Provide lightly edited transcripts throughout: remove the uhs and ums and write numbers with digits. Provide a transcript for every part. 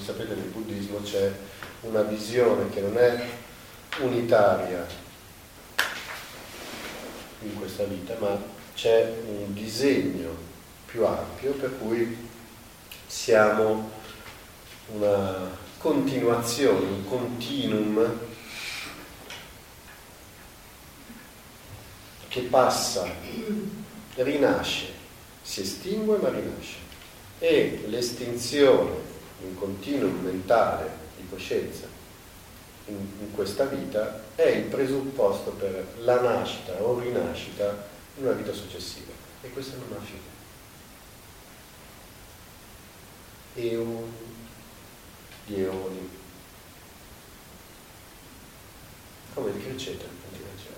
sapete nel buddismo c'è una visione che non è unitaria in questa vita, ma c'è un disegno più ampio per cui siamo una continuazione, un continuum che passa, rinasce, si estingue ma rinasce, e l'estinzione di un continuum mentale di coscienza in questa vita è il presupposto per la nascita o rinascita in una vita successiva, e questa non ha fine. Eoni di eoni, come il criceto antilanciato.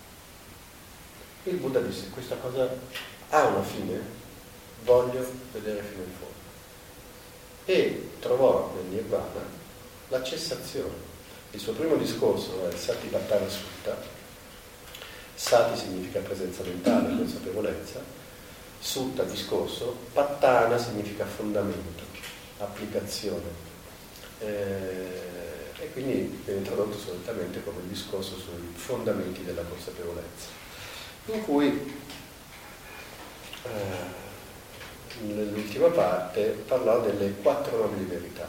Il Buddha disse: questa cosa ha una fine, voglio vedere fino in fondo, e trovò nel Nirvana la cessazione. Il suo primo discorso è il Satipatthana Sutta. Sati significa presenza mentale, consapevolezza, Sutta discorso, Patthana significa fondamento, applicazione, e quindi viene tradotto solitamente come il discorso sui fondamenti della consapevolezza, in cui nell'ultima parte parlò delle 4 nobili verità,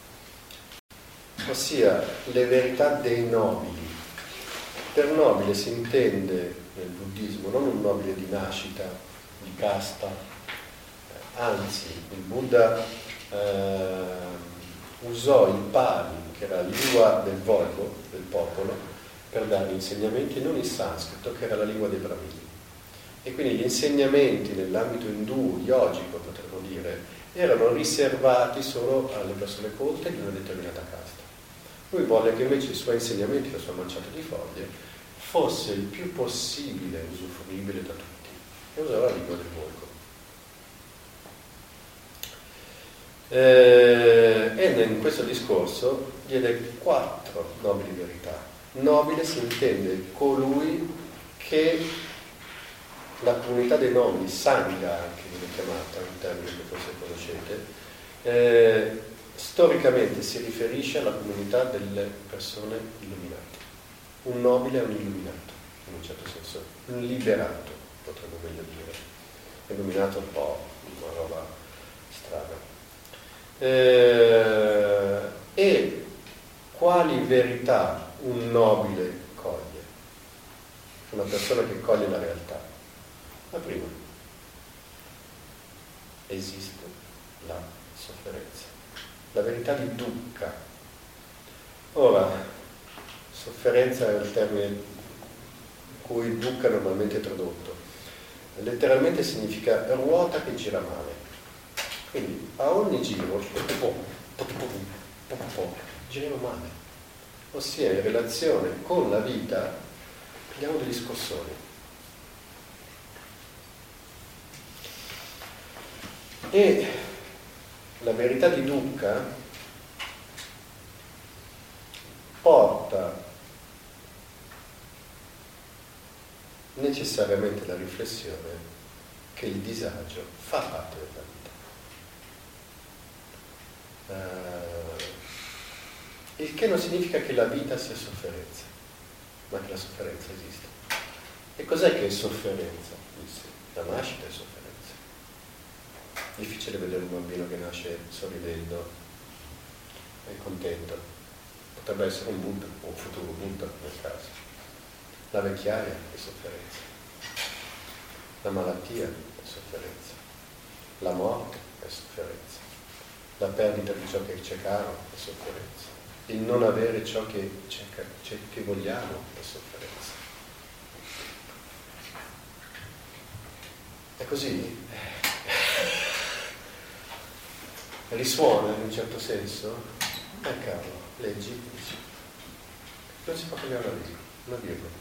ossia le verità dei nobili. Per nobile si intende nel buddismo non un nobile di nascita, di casta, anzi il Buddha usò il Pali, che era la lingua del volgo, del popolo, per dare insegnamenti, non il sanscrito, che era la lingua dei Brahmini. E quindi gli insegnamenti nell'ambito indù, yogico potremmo dire, erano riservati solo alle persone colte di una determinata casta. Lui volle che invece i suoi insegnamenti, la sua manciata di foglie, fosse il più possibile usufruibile da tutti, e usava la lingua del volgo. E in questo discorso diede 4 nobili verità. Nobile si intende colui che la comunità dei nobili, Sangha anche viene chiamata, un termine che forse conoscete, storicamente si riferisce alla comunità delle persone illuminate. Un nobile è un illuminato, in un certo senso, un liberato, potremmo meglio dire. Illuminato è un po' una roba strana. E quali verità un nobile coglie? Una persona che coglie la realtà. La prima: esiste la sofferenza, la verità di dukkha. Ora, sofferenza è il termine in cui dukkha normalmente è tradotto. Letteralmente significa ruota che gira male. Quindi a ogni giro giriamo male, ossia in relazione con la vita prendiamo degli scossoni. E la verità di dukkha porta necessariamente la riflessione che il disagio fa parte della vita. Il che non significa che la vita sia sofferenza, ma che la sofferenza esiste. E cos'è che è sofferenza? La nascita è sofferenza. Difficile vedere un bambino che nasce sorridendo, è contento. Potrebbe essere un Buddha, un futuro Buddha nel caso. La vecchiaia è sofferenza. La malattia è sofferenza. La morte è sofferenza. La perdita di ciò che c'è caro è sofferenza. Il non avere ciò che vogliamo è sofferenza. È così? Risuona in un certo senso? Cavolo, leggi, dici. Non si può cambiare una virgola.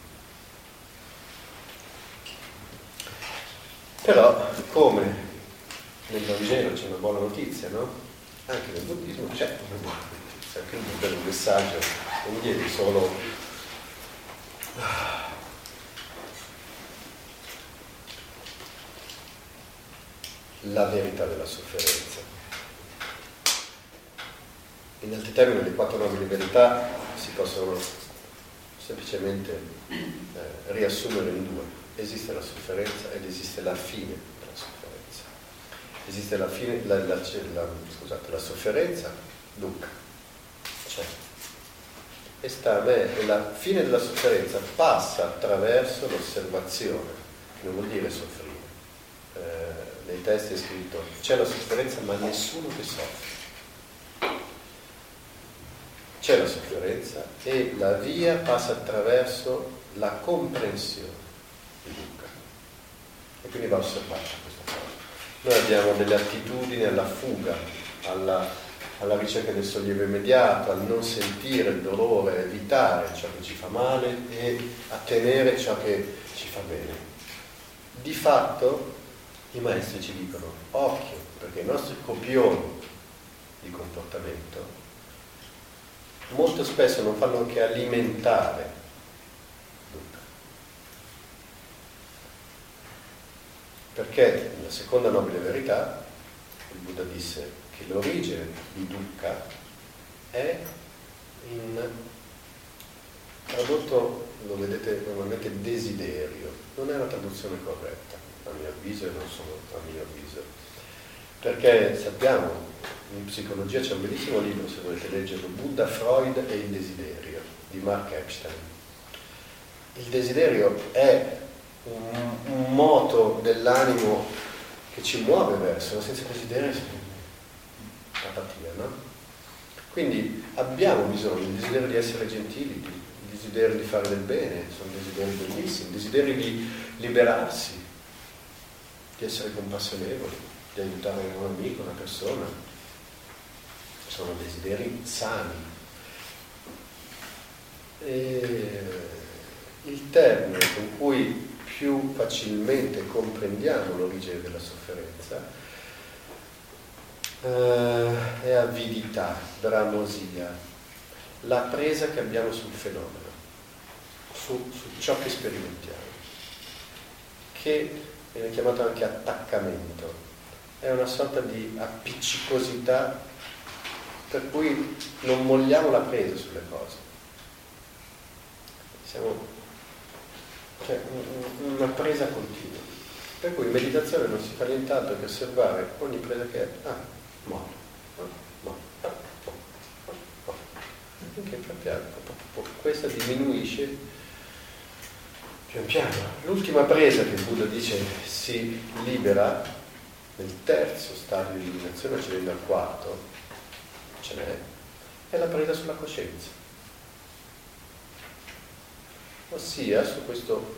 Però, come nel Vangelo c'è una buona notizia, no? Anche nel buddismo c'è una buona notizia, anche un bello messaggio, non viene solo la verità della sofferenza. In altri termini, le 4 nobili verità si possono semplicemente riassumere in 2. Esiste la sofferenza ed esiste la fine della sofferenza. Esiste la sofferenza, dukkha, c'è. E sta a me, e la fine della sofferenza passa attraverso l'osservazione, che non vuol dire soffrire. Nei testi è scritto, c'è la sofferenza ma nessuno che soffre. C'è la sofferenza e la via passa attraverso la comprensione di dukkha. E quindi va osservata questa cosa. Noi abbiamo delle attitudini alla fuga, alla ricerca del sollievo immediato, al non sentire il dolore, a evitare ciò che ci fa male e a tenere ciò che ci fa bene. Di fatto i maestri ci dicono occhio, perché i nostri copioni di comportamento molto spesso non fanno che alimentare dukkha. Perché nella seconda nobile verità il Buddha disse che l'origine di dukkha è tradotto, lo vedete normalmente, desiderio. Non è una traduzione corretta, a mio avviso, e non solo a mio avviso. Perché sappiamo, in psicologia c'è un bellissimo libro, se volete leggerlo, Buddha, Freud e il desiderio, di Mark Epstein. Il desiderio è un moto dell'animo che ci muove verso, senza desiderio apatia, no? Quindi abbiamo bisogno del desiderio di essere gentili, il desiderio di fare del bene, sono desideri bellissimi, il desiderio di liberarsi, di essere compassionevoli, di aiutare un amico, una persona. Sono desideri sani. E il termine con cui più facilmente comprendiamo l'origine della sofferenza è avidità, bramosia, la presa che abbiamo sul fenomeno, su ciò che sperimentiamo, che viene chiamato anche attaccamento, è una sorta di appiccicosità per cui non molliamo la presa sulle cose. C'è una presa continua, per cui in meditazione non si fa nient'altro che osservare ogni presa che è mollo, finché pian piano questa diminuisce pian piano. L'ultima presa che il Buddha dice si libera nel terzo stadio di illuminazione, accedendo al quarto, ce n'è, è la presa sulla coscienza, ossia su questo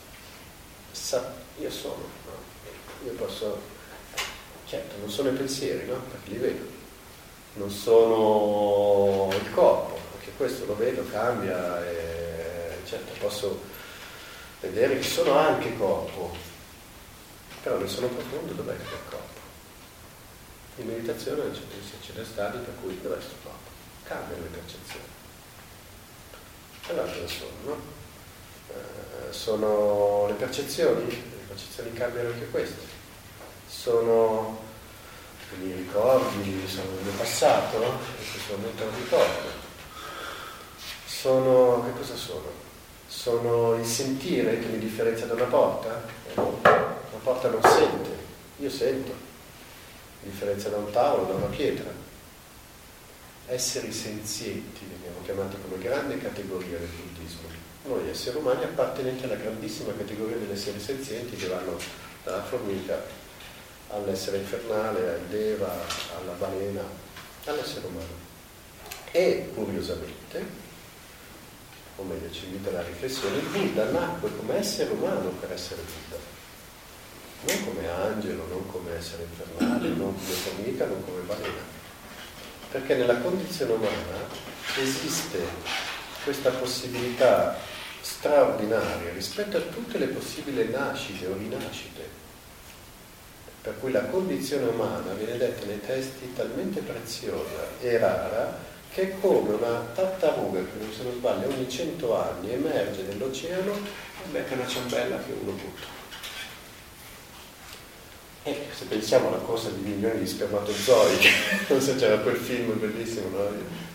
io sono, no? Io posso, certo non sono i pensieri, no? Perché li vedo, non sono il corpo, perché questo lo vedo, cambia, e certo posso vedere che sono anche corpo, però nel sono profondo dov'è che è il corpo? In meditazione c'è dei stadi per cui dov'è questo corpo? Cambiano le percezioni. Allora cosa sono, no? Sono le percezioni cambiano anche queste. Sono i ricordi, sono il mio passato, no? In questo momento non ricordo. Sono, che cosa sono? Sono il sentire che mi differenzia da una porta? Una porta non sente, io sento, mi differenzia da un tavolo, da una pietra. Esseri senzienti veniamo chiamati come grande categoria del buddismo. Noi esseri umani appartenenti alla grandissima categoria degli esseri senzienti che vanno dalla formica all'essere infernale, al deva, alla balena, all'essere umano. E curiosamente, o meglio ci invita alla riflessione, il Buddha nacque come essere umano per essere Buddha, non come angelo, non come essere infernale, non come formica, non come balena, perché nella condizione umana esiste questa possibilità straordinaria rispetto a tutte le possibili nascite o rinascite, per cui la condizione umana viene detta nei testi talmente preziosa e rara che è come una tartaruga che, se non sbaglio, ogni 100 anni emerge nell'oceano e becca una ciambella che uno butta. E Se pensiamo alla corsa di milioni di spermatozoi, non so, c'era quel film bellissimo, no?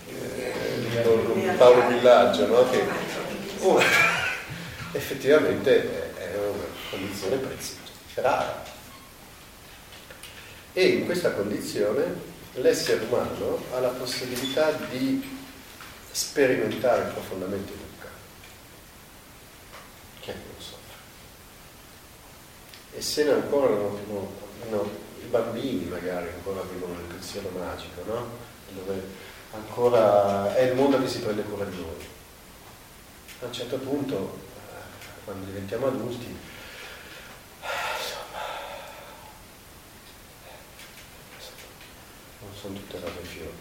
Paolo Villaggio, no? Che effettivamente è una condizione preziosa, rara. E in questa condizione l'essere umano ha la possibilità di sperimentare profondamente Dukkha. Chi è che lo soffre? E se ne ancora i bambini magari ancora vivono nel pensiero magico, no? Dove ancora è il mondo che si prende cura di noi. A un certo punto, quando diventiamo adulti, non sono tutte rose e fiori.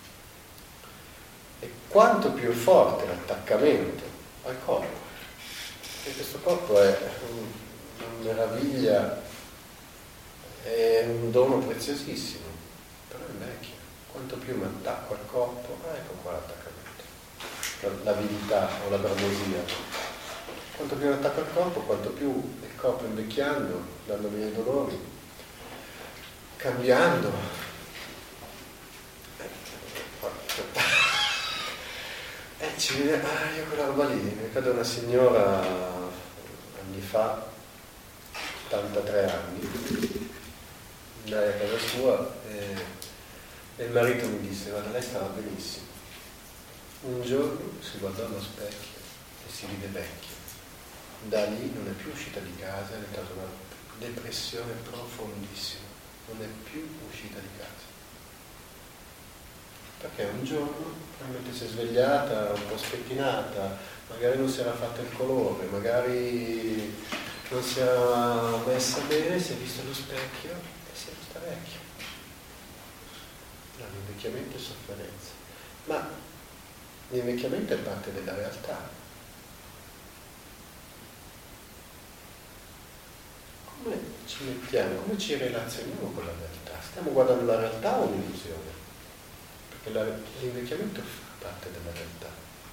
E quanto più è forte l'attaccamento al corpo, perché questo corpo è una meraviglia, è un dono preziosissimo, però è vecchio. Quanto più mi attacco al corpo, ecco qua l'attaccamento, l'avidità o la bramosia. Quanto più mi attacco al corpo, quanto più il corpo invecchiando, dandomi dei dolori, cambiando. Io quella roba lì, mi ricordo una signora anni fa, 83 anni, andai a casa sua e il marito mi disse: guarda, lei stava benissimo. Un giorno si guardò allo specchio e si vide vecchio. Da lì non è più uscita di casa, è entrata una depressione profondissima, non è più uscita di casa. Perché un giorno probabilmente si è svegliata un po' spettinata, magari non si era fatta il colore, magari non si era messa bene, si è vista allo specchio e si è vista vecchia. L'invecchiamento è sofferenza, ma l'invecchiamento è parte della realtà. Come ci mettiamo, come ci relazioniamo con la realtà? Stiamo guardando la realtà o un'illusione? L'invecchiamento fa parte della realtà.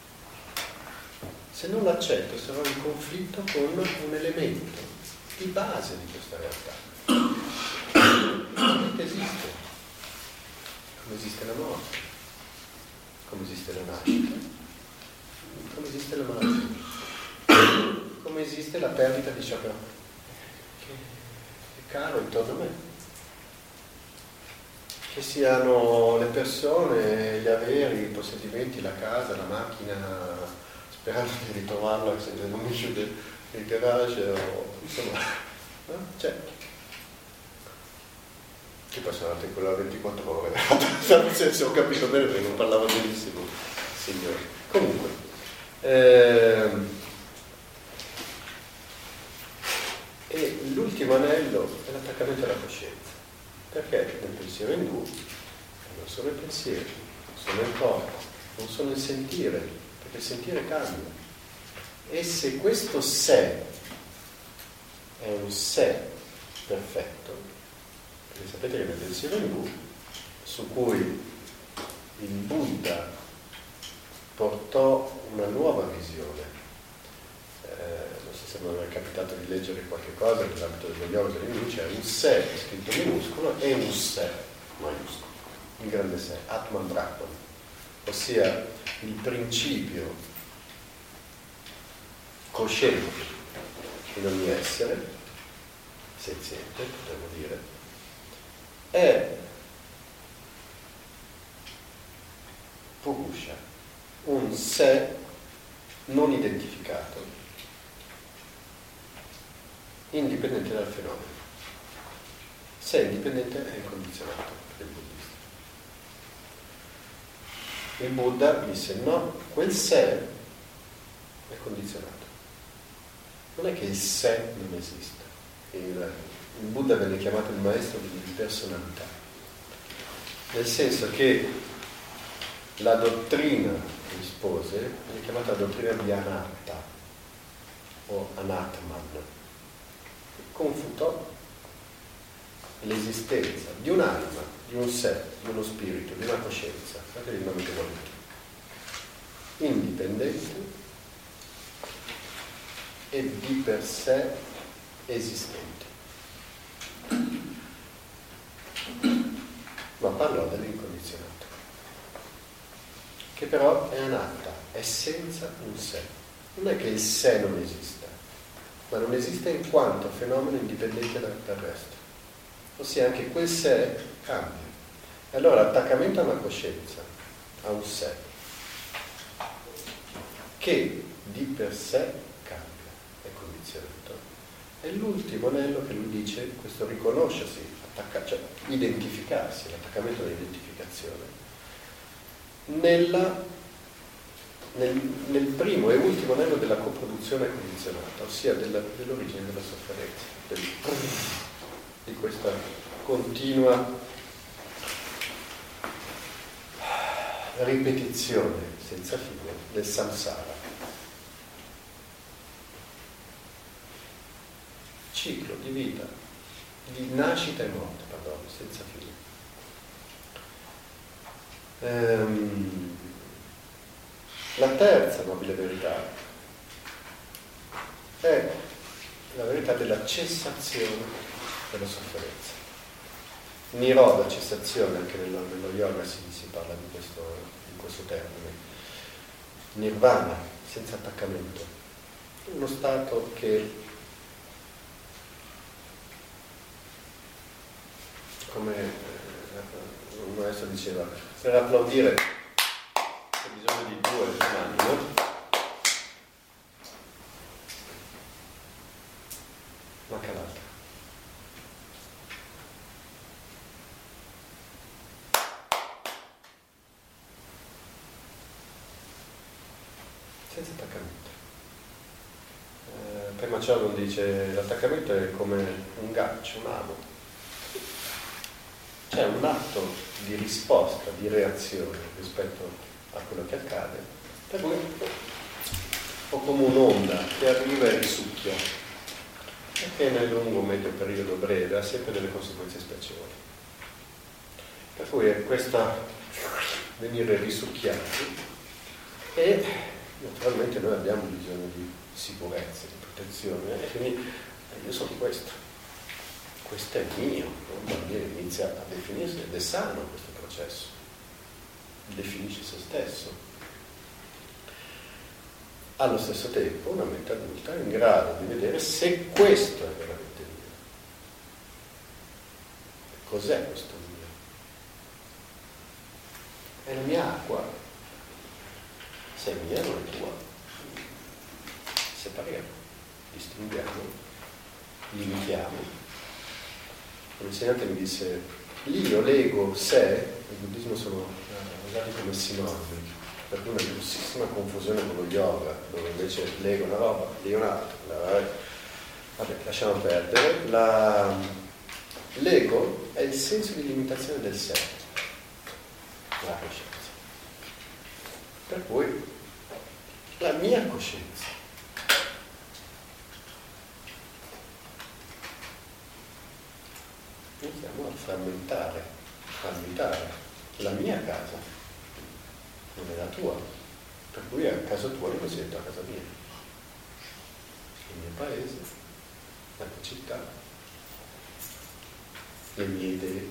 Se non l'accetto sarò in conflitto con un elemento di base di questa realtà. L'invecchiamento esiste, come esiste la morte, come esiste la nascita, come esiste la malattia, come esiste la perdita di ciò che è caro intorno a me. Che siano le persone, gli averi, i possedimenti, la casa, la macchina, sperando di ritrovarla se non mi chiude il garage o insomma, no? Cioè, che poi sono andate in quella 24 ore, se ho capito bene perché non parlava benissimo, signore. Comunque, e l'ultimo anello è l'attaccamento alla coscienza. Perché nel pensiero indù non sono i pensieri, non sono il corpo, non sono il sentire, perché il sentire cambia. E se questo sé è un sé perfetto, perché sapete che nel pensiero indù, su cui il Buddha portò una nuova visione, non so se mi è capitato di leggere qualche cosa nell'ambito dello yoga dell'indù, c'è un sé scritto minuscolo e un sé maiuscolo, il grande sé, Atman Brahman, ossia il principio cosciente in ogni essere senziente, potremmo dire, è Purusha, un sé non identificato, indipendente dal fenomeno. Se è indipendente è incondizionato per il buddista. Il Buddha disse no, quel sé è condizionato. Non è che il sé non esiste. Il Buddha venne chiamato il maestro dell'impersonalità, nel senso che la dottrina che espose viene chiamata la dottrina di Anatta o Anatman. Confutò l'esistenza di un'anima, di un sé, di uno spirito, di una coscienza, fate il nome che volete, indipendente e di per sé esistente. ma parlò dell'incondizionato, che però è anatta, è senza un sé. Non è che il sé non esista, ma non esiste in quanto fenomeno indipendente dal resto. Ossia anche quel sé cambia. E allora l'attaccamento a una coscienza, a un sé, che di per sé cambia, è condizionato, è l'ultimo anello che lui dice, questo riconoscersi, cioè identificarsi, l'attaccamento all'identificazione, nel primo e ultimo anello della coproduzione condizionata, ossia dell'origine della sofferenza, di questa continua ripetizione senza fine del samsara. Ciclo di vita, di nascita e morte, senza fine. La terza nobile verità è la verità della cessazione della sofferenza. Niroda, cessazione, anche nello yoga si parla di questo termine. Nirvana, senza attaccamento. Uno stato che, come un maestro diceva, per applaudire c'è bisogno di due mani, no? Manca l'altra. Senza attaccamento. Prima Chalon dice l'attaccamento è come un gancio, un amo. C'è un atto di risposta, di reazione rispetto a quello che accade, per cui o come un'onda che arriva e risucchia e che nel lungo medio periodo breve ha sempre delle conseguenze spiacevoli. Per cui è questa venire risucchiati e naturalmente noi abbiamo bisogno di sicurezza, di protezione e quindi io sono questo è mio, un bambino inizia a definirsi ed è sano questo processo, definisce se stesso. Allo stesso tempo una mente adulta è in grado di vedere se questo è veramente mio. Cos'è questo mio? È la mia acqua, se è mia non è tua. Separiamo, distinguiamo, limitiamo. Un insegnante mi disse, l'io, l'ego, sé, il buddismo sono usati come sinonimi, per cui una grossissima confusione con lo yoga, dove invece l'ego è una roba, l'io è un'altra. Vabbè, lasciamo perdere. L'ego è il senso di limitazione del sé, la coscienza. Per cui la mia coscienza iniziamo a frammentare la mia casa non è la tua, per cui a casa tua non sento a casa mia, il mio paese, la mia città, le mie idee.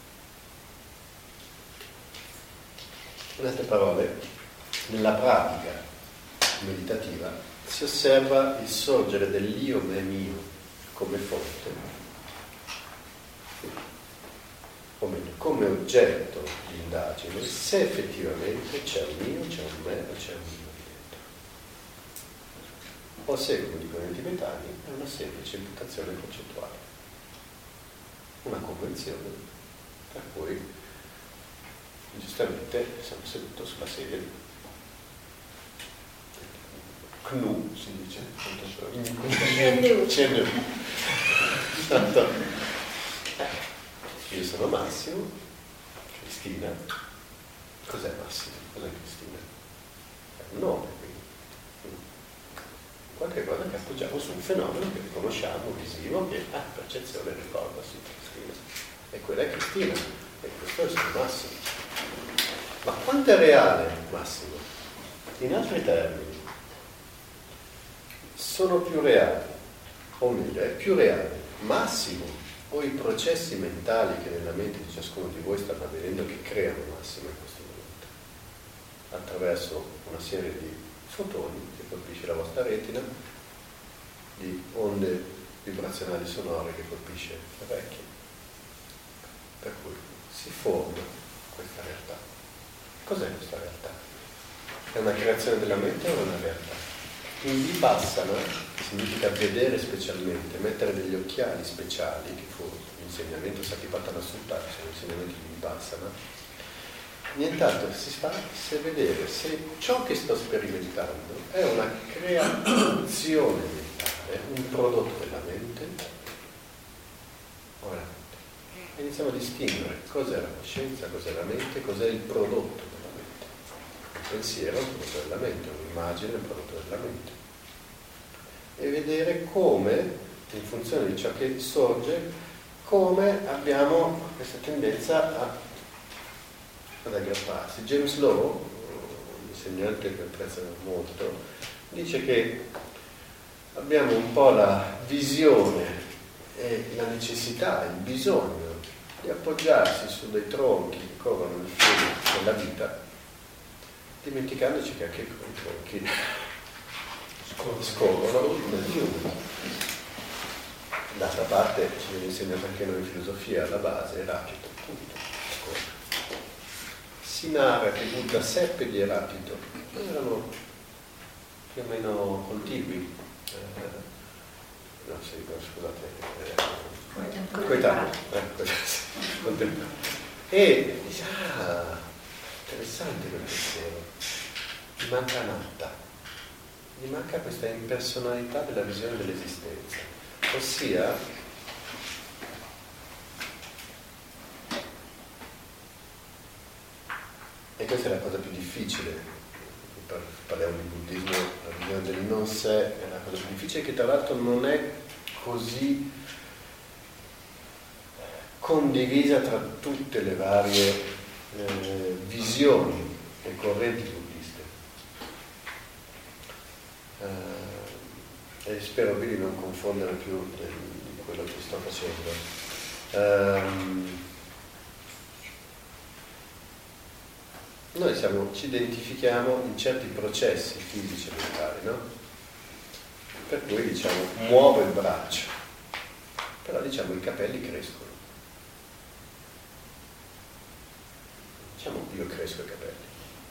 In altre parole, nella pratica meditativa si osserva il sorgere dell'io me mio come fonte, o meglio, come oggetto di indagine, se effettivamente c'è un io, c'è un me o c'è un io di dentro. O se, come dicono i tibetani, è una semplice imputazione concettuale, una convenzione per cui giustamente sono seduto sulla sedia Knu, si dice, Chendu. Io sono Massimo, Cristina. Cos'è Massimo? Cos'è Cristina? È un nome, quindi. Qualche cosa che appoggiamo su un fenomeno che riconosciamo, visivo, che ha percezione, ricorda, sì, Cristina. E quella è Cristina, e questo è il suo Massimo. Ma quanto è reale Massimo? In altri termini, sono più reali, o meglio, è più reale Massimo o i processi mentali che nella mente di ciascuno di voi stanno avvenendo che creano massima in questo momento, attraverso una serie di fotoni che colpisce la vostra retina, di onde vibrazionali sonore che colpisce le orecchie, per cui si forma questa realtà. Cos'è questa realtà? È una creazione della mente o una realtà? In Vipassana significa vedere specialmente, mettere degli occhiali speciali, che fu l'insegnamento Satipatthana Sutta, che sono insegnamenti di Vipassana. Nient'altro si fa se vedere se ciò che sto sperimentando è una creazione mentale, un prodotto della mente. Ora, iniziamo a distinguere cos'è la coscienza, cos'è la mente, cos'è il prodotto della mente. Il pensiero è un prodotto della mente, un'immagine è un prodotto della mente. E vedere come, in funzione di ciò che sorge, come abbiamo questa tendenza ad aggrapparsi. James Lowe, un insegnante che apprezzo molto, dice che abbiamo un po' la visione e la necessità, il bisogno di appoggiarsi su dei tronchi che corrono il fiume della vita, dimenticandoci che anche quei tronchi scorrono nel fiume. D'altra parte ci viene insegnato anche noi in filosofia, alla base Eraclito, appunto, scorre. Si narra che Buddha seppe di Eraclito, erano più o meno contigui, coetanei, contemporanei. E dice, interessante quel pensiero, gli manca Anatta, gli manca questa impersonalità della visione dell'esistenza, ossia e questa è la cosa più difficile, parliamo di buddismo, la visione del non sé è la cosa più difficile, che tra l'altro non è così condivisa tra tutte le varie visioni e correnti buddiste. E spero di non confondere più di quello che sto facendo. Noi ci identifichiamo in certi processi fisici e mentali, no? Per cui diciamo muovo il braccio, però diciamo i capelli crescono. Diciamo io cresco i capelli.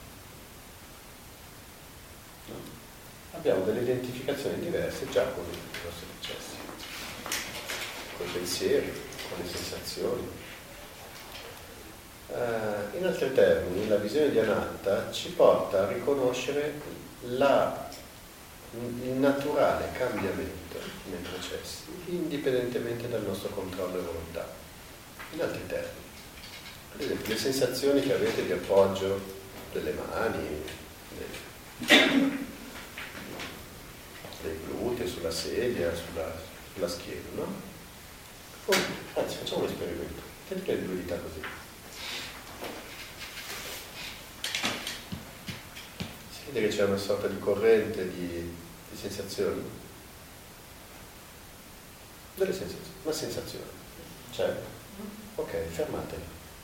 No? Abbiamo delle identificazioni diverse già con i nostri processi, con i pensieri, con le sensazioni. In altri termini, la visione di Anatta ci porta a riconoscere il naturale cambiamento nei processi, indipendentemente dal nostro controllo e volontà. In altri termini, per esempio, le sensazioni che avete di appoggio delle mani, dei glutei, sulla sedia, sulla schiena, no? Anzi, facciamo un esperimento. Tenete le due dita così. Vede che c'è una sorta di corrente di sensazioni? Delle sensazioni, una sensazione. C'è? Ok, fermatevi.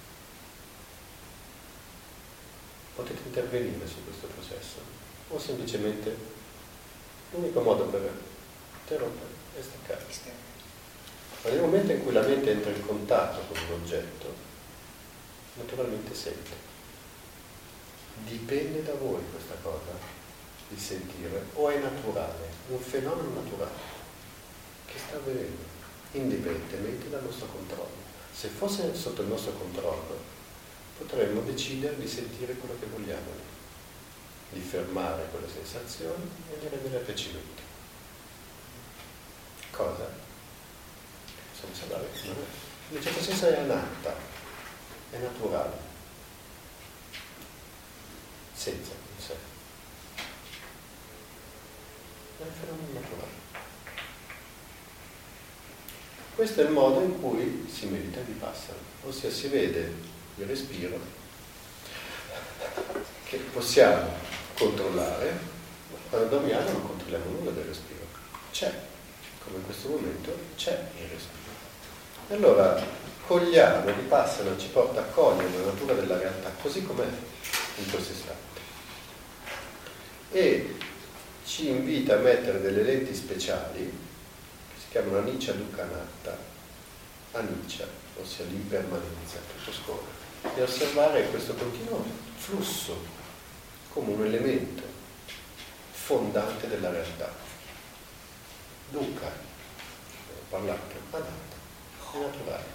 Potete intervenire su questo processo. O semplicemente l'unico modo per interrompere è staccare. Ma nel momento in cui la mente entra in contatto con un oggetto, naturalmente sente. Dipende da voi questa cosa, di sentire, o è naturale, un fenomeno naturale che sta avvenendo, indipendentemente dal nostro controllo. Se fosse sotto il nostro controllo, potremmo decidere di sentire quello che vogliamo, di fermare quelle sensazioni e di rendere piacimento. Cosa? Possiamo parlare? In un certo senso è anatta, è naturale. Senza in sé. È un fenomeno naturale. Questo è il modo in cui si medita il Vipassana, ossia si vede il respiro che possiamo controllare, ma quando dormiamo non controlliamo nulla del respiro. C'è, come in questo momento c'è il respiro. Allora cogliamo, Vipassana ci porta a cogliere la natura della realtà così com'è in questo istante e ci invita a mettere delle lenti speciali che si chiamano Anicca Dukkha Anatta, Anicca, ossia l'impermanenza, tutto scorre, e osservare questo continuo flusso come un elemento fondante della realtà. Dukkha, parlato, Anatta, è naturale.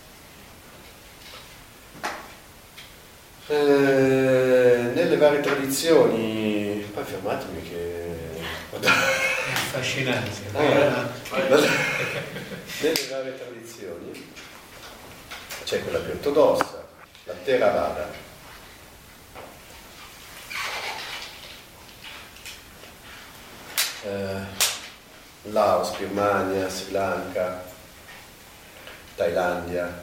Nelle varie tradizioni, poi fermatemi che è affascinante. Nelle varie tradizioni c'è quella più ortodossa, la Theravada, Laos, Birmania, Sri Lanka, Thailandia,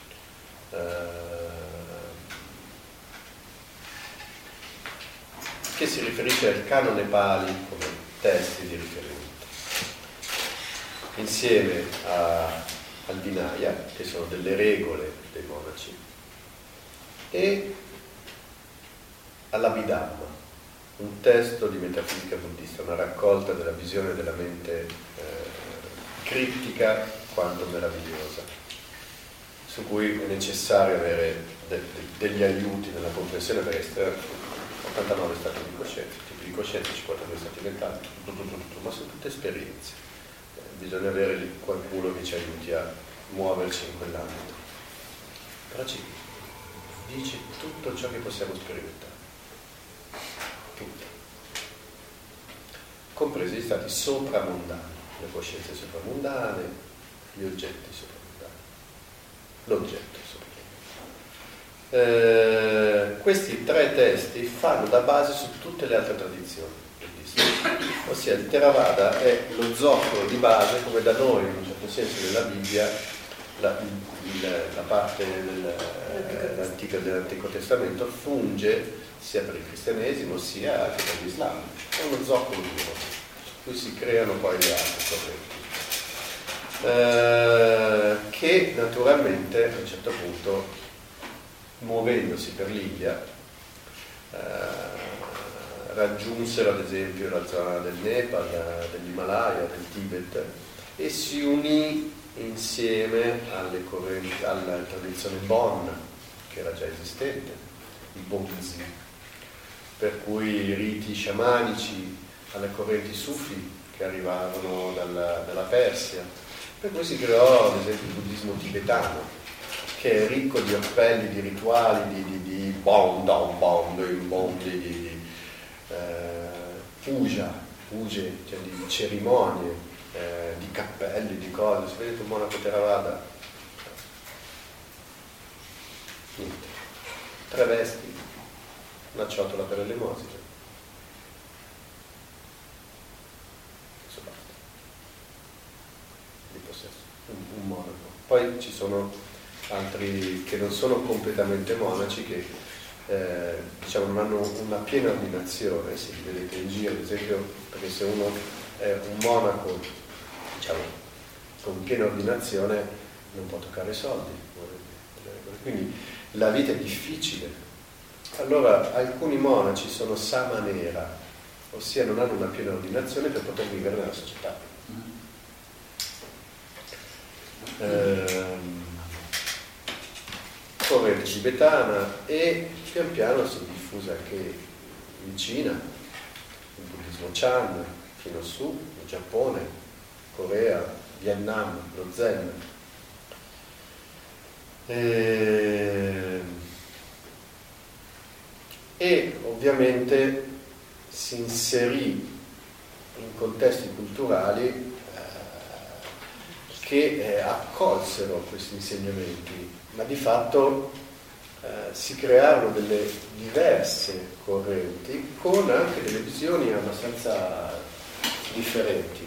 che si riferisce al canone Pali come testi di riferimento, insieme al Vinaya, che sono delle regole dei monaci, e all'Abhidhamma, un testo di metafisica buddista, una raccolta della visione della mente criptica quanto meravigliosa, su cui è necessario avere degli aiuti nella comprensione, perché 89 stati di coscienza, tipi di coscienza, 52 stati mentali, tutto, ma sono tutte esperienze. Bisogna avere qualcuno che ci aiuti a muoverci in quell'ambito. Però ci dice tutto ciò che possiamo sperimentare. Tutto. Compresi gli stati sopramondani, le coscienze sopramondane, gli oggetti sopramondani, l'oggetto sopramondano. Questi tre testi fanno da base su tutte le altre tradizioni buddiste, ossia il Theravada è lo zoccolo di base, come da noi in un certo senso nella Bibbia la parte dell'Antico Testamento funge sia per il cristianesimo sia anche per l'Islam, è uno zoccolo duro su cui si creano poi le altre correnti che naturalmente a un certo punto, muovendosi per l'India, raggiunsero ad esempio la zona del Nepal, dell'Himalaya, del Tibet, e si unì insieme alla tradizione Bon, che era già esistente, i Bonzi, per cui i riti sciamanici, alle correnti sufi che arrivarono dalla Persia, per cui si creò ad esempio il buddismo tibetano, che è ricco di appelli, di rituali, di puja, cioè di cerimonie, di cappelli, di cose. Se vedete un monaco Theravada, niente, 3 vesti, una ciotola per l'elemosina, questo basta, di possesso, un monaco. Poi ci sono altri che non sono completamente monaci, che diciamo non hanno una piena ordinazione, si vedete in giro ad esempio, perché se uno è un monaco diciamo con piena ordinazione non può toccare soldi, quindi la vita è difficile. Allora alcuni monaci sono samanera, ossia non hanno una piena ordinazione per poter vivere nella società. Corrente tibetana, e pian piano si è diffusa anche in Cina, il buddismo Chan, fino su, in Giappone, Corea, Vietnam, lo Zen. E ovviamente si inserì in contesti culturali che accolsero questi insegnamenti, ma di fatto si crearono delle diverse correnti con anche delle visioni abbastanza differenti.